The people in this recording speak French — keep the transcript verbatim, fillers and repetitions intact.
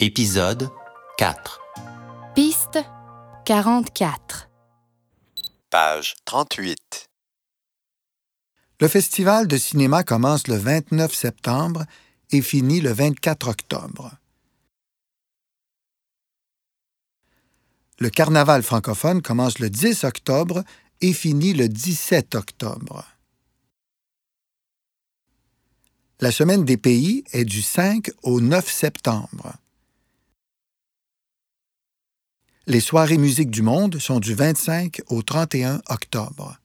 Épisode quatre. Piste quarante-quatre. Page trente-huit. Le festival de cinéma commence le vingt-neuf septembre et finit le vingt-quatre octobre. Le carnaval francophone commence le dix octobre et finit le dix-sept octobre. La semaine des pays est du cinq au neuf septembre. Les soirées musique du monde sont du vingt-cinq au trente et un octobre.